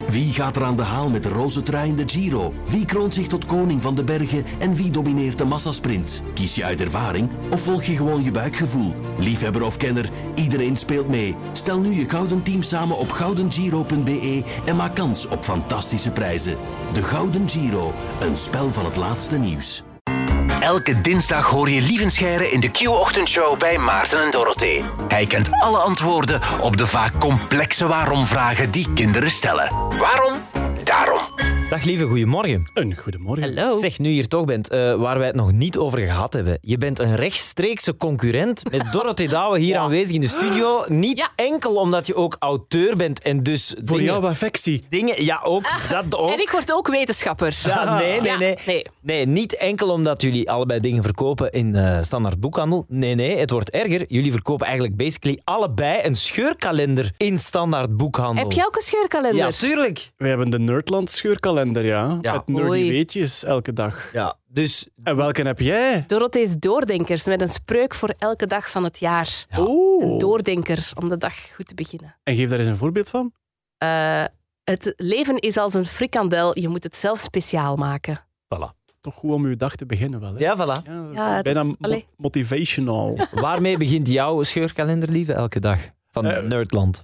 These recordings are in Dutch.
Wie gaat er aan de haal met de roze trui in de Giro? Wie kroont zich tot koning van de bergen en wie domineert de massasprints? Kies je uit ervaring of volg je gewoon je buikgevoel? Liefhebber of kenner, iedereen speelt mee. Stel nu je gouden team samen op goudengiro.be en maak kans op fantastische prijzen. De Gouden Giro, een spel van het laatste nieuws. Elke dinsdag hoor je Lievenscheire in de Q-ochtendshow bij Maarten en Dorothee. Hij kent alle antwoorden op de vaak complexe waarom-vragen die kinderen stellen. Waarom? Daarom. Dag lieve, goedemorgen. Een goedemorgen. Hallo. Zeg, nu je hier toch bent, waar wij het nog niet over gehad hebben. Je bent een rechtstreekse concurrent met Dorothee Douwe hier aanwezig in de studio. Niet enkel omdat je ook auteur bent en dus Voor jou affectie. dingen... Ja, ook. Dat ook. En ik word ook wetenschapper. Ja, nee, niet enkel omdat jullie allebei dingen verkopen in standaard boekhandel. Nee, het wordt erger. Jullie verkopen eigenlijk basically allebei een scheurkalender in standaard boekhandel. Heb jij ook een scheurkalender? Ja, tuurlijk. Wij hebben de Nerdland scheurkalender, ja. Ja. Met nerdy Oei. weetjes elke dag. Ja, dus... En welke heb jij? Dorothee's Doordenkers met een spreuk voor elke dag van het jaar. Oh. Een doordenker om de dag goed te beginnen. En geef daar eens een voorbeeld van. Het leven is als een frikandel, je moet het zelf speciaal maken. Voilà. Toch goed om je dag te beginnen wel. Hè? Ja, voilà. Ja, het bijna is- allee. motivational. Waarmee begint jouw scheurkalender, lieve, elke dag? Van Nerdland.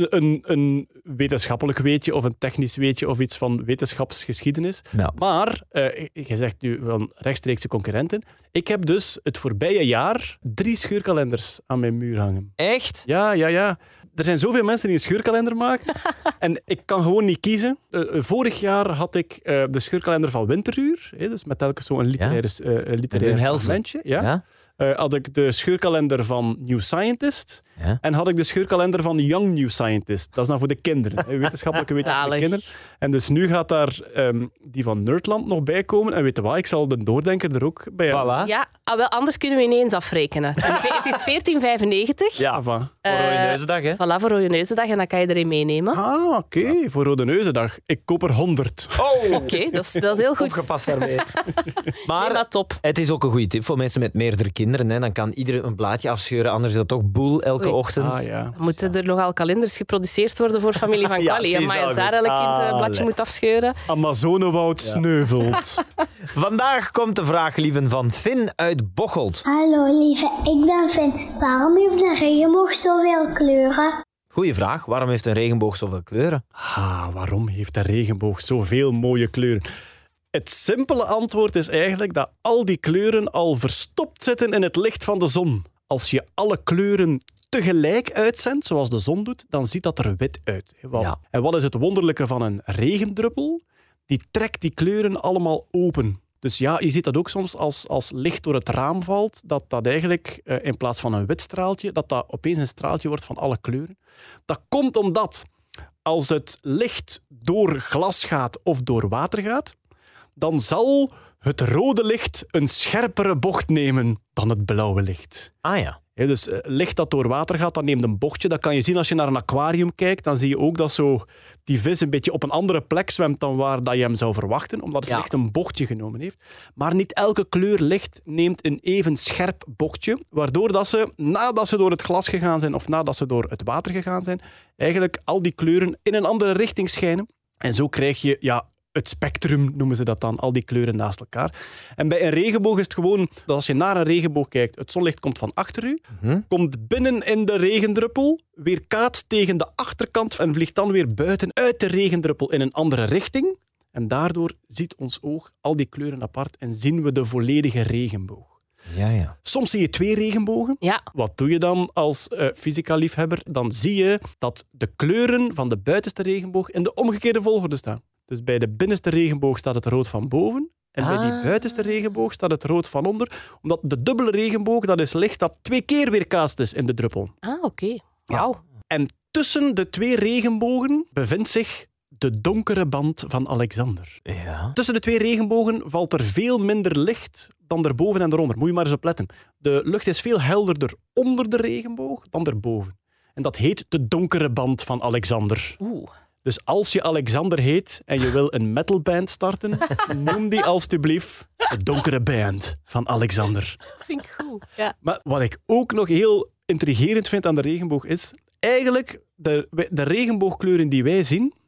Een wetenschappelijk weetje of een technisch weetje of iets van wetenschapsgeschiedenis. Ja. Maar, je zegt nu van rechtstreekse concurrenten. Ik heb dus het voorbije jaar 3 scheurkalenders aan mijn muur hangen. Echt? Ja. Er zijn zoveel mensen die een scheurkalender maken. En ik kan gewoon niet kiezen. Vorig jaar had ik de scheurkalender van Winteruur. Dus met telkens zo'n literair Helse. fragmentje. Ja. Ja? Had ik de scheurkalender van New Scientist. Ja. En had ik de scheurkalender van Young New Scientist. Dat is dan voor de kinderen. Wetenschappelijke weetjes voor de Zalig. kinderen. En dus nu gaat daar die van Nerdland nog bij komen. En weet je wat, ik zal de doordenker er ook bij hebben. Voilà. Ja, wel, anders kunnen we ineens afrekenen. Het is 14,95. Ja, van. Voor Rode Neuzendag, hè? Voilà, voor Rode Neuzendag. En dan kan je erin meenemen. Ah, oké. Voor Rode Neuzendag. Ik koop er 100. Oh, Oké, dat is heel goed. opgepast daarmee. Nee, Maar maar top. het is ook een goede tip voor mensen met meerdere kinderen. Hè. Dan kan iedereen een blaadje afscheuren, anders is dat toch boel elke Oei. ochtend. Ah, ja. Dan moeten er nogal kalenders geproduceerd worden voor familie van Ja, Quali. het is Maar al als daar goed. elk kind een bladje Allee. moet afscheuren. Amazonewoud sneuvelt. Vandaag komt de vraag, lieven, van Finn uit Bocholt. Hallo lieve, ik ben Finn. Waarom heeft een regenboog zoveel kleuren? Goeie vraag. Waarom heeft een regenboog zoveel kleuren? Waarom heeft de regenboog zoveel mooie kleuren? Het simpele antwoord is eigenlijk dat al die kleuren al verstopt zitten in het licht van de zon. Als je alle kleuren tegelijk uitzendt, zoals de zon doet, dan ziet dat er wit uit. Ja. En wat is het wonderlijke van een regendruppel? Die trekt die kleuren allemaal open. Dus ja, je ziet dat ook soms als licht door het raam valt, dat eigenlijk in plaats van een wit straaltje, dat opeens een straaltje wordt van alle kleuren. Dat komt omdat als het licht door glas gaat of door water gaat, dan zal het rode licht een scherpere bocht nemen dan het blauwe licht. Ah ja. Dus licht dat door water gaat, dat neemt een bochtje. Dat kan je zien als je naar een aquarium kijkt. Dan zie je ook dat zo die vis een beetje op een andere plek zwemt dan waar dat je hem zou verwachten, omdat het licht een bochtje genomen heeft. Maar niet elke kleur licht neemt een even scherp bochtje, waardoor dat ze, nadat ze door het glas gegaan zijn of nadat ze door het water gegaan zijn, eigenlijk al die kleuren in een andere richting schijnen. En zo krijg je, het spectrum noemen ze dat dan, al die kleuren naast elkaar. En bij een regenboog is het gewoon dat als je naar een regenboog kijkt, het zonlicht komt van achter u, komt binnen in de regendruppel, weerkaatst tegen de achterkant en vliegt dan weer buiten uit de regendruppel in een andere richting. En daardoor ziet ons oog al die kleuren apart en zien we de volledige regenboog. Ja. Soms zie je 2 regenbogen. Ja, Wat doe je dan als fysica-liefhebber? Dan zie je dat de kleuren van de buitenste regenboog in de omgekeerde volgorde staan. Dus bij de binnenste regenboog staat het rood van boven. En bij die buitenste regenboog staat het rood van onder. Omdat de dubbele regenboog, dat is licht dat 2 keer weerkaatst is in de druppel. oké. Wauw. En tussen de 2 regenbogen bevindt zich de donkere band van Alexander. Ja. Tussen de 2 regenbogen valt er veel minder licht dan erboven en eronder. Moet je maar eens op letten. De lucht is veel helderder onder de regenboog dan erboven. En dat heet de donkere band van Alexander. Oeh. Dus als je Alexander heet en je wil een metalband starten, noem die alstublieft de donkere band van Alexander. Vind ik goed. Ja. Maar wat ik ook nog heel intrigerend vind aan de regenboog is, eigenlijk de regenboogkleuren die wij zien,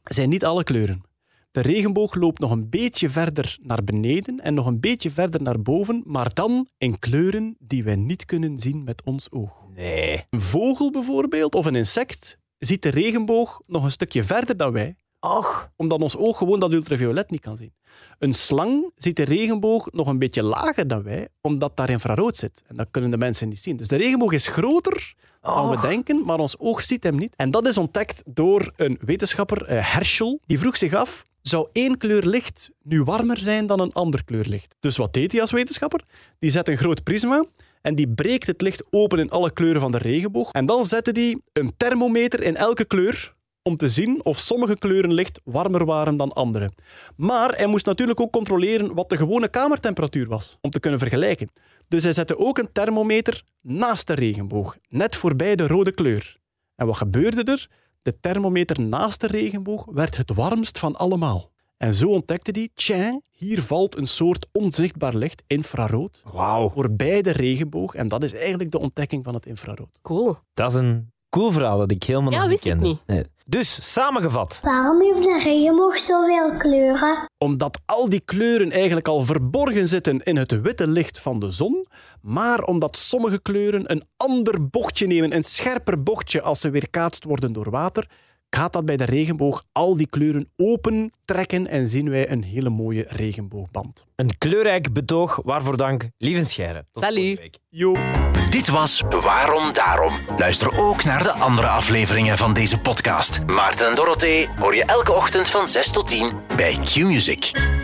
zijn niet alle kleuren. De regenboog loopt nog een beetje verder naar beneden en nog een beetje verder naar boven, maar dan in kleuren die wij niet kunnen zien met ons oog. Nee. Een vogel bijvoorbeeld, of een insect, ziet de regenboog nog een stukje verder dan wij, Och. omdat ons oog gewoon dat ultraviolet niet kan zien. Een slang ziet de regenboog nog een beetje lager dan wij, omdat daar infrarood zit. En dat kunnen de mensen niet zien. Dus de regenboog is groter dan we denken, maar ons oog ziet hem niet. En dat is ontdekt door een wetenschapper, Herschel. Die vroeg zich af, zou één kleur licht nu warmer zijn dan een ander kleur licht? Dus wat deed hij als wetenschapper? Die zet een groot prisma en die breekt het licht open in alle kleuren van de regenboog. En dan zette hij een thermometer in elke kleur om te zien of sommige kleuren licht warmer waren dan andere. Maar hij moest natuurlijk ook controleren wat de gewone kamertemperatuur was, om te kunnen vergelijken. Dus hij zette ook een thermometer naast de regenboog, net voorbij de rode kleur. En wat gebeurde er? De thermometer naast de regenboog werd het warmst van allemaal. En zo ontdekte hij, tja, hier valt een soort onzichtbaar licht, infrarood, voorbij de regenboog. En dat is eigenlijk de ontdekking van het infrarood. Cool. Dat is een cool verhaal dat ik helemaal nog niet wist ik kende. niet. Nee. Dus, samengevat. Waarom heeft de regenboog zoveel kleuren? Omdat al die kleuren eigenlijk al verborgen zitten in het witte licht van de zon, maar omdat sommige kleuren een ander bochtje nemen, een scherper bochtje als ze weerkaatst worden door water, gaat dat bij de regenboog al die kleuren open trekken en zien wij een hele mooie regenboogband. Een kleurrijk betoog, waarvoor dank. Lieve Scheire. Tot Salut. volgende week. Jo. Dit was Waarom Daarom. Luister ook naar de andere afleveringen van deze podcast. Maarten en Dorothee hoor je elke ochtend van 6 tot 10 bij Q-Music.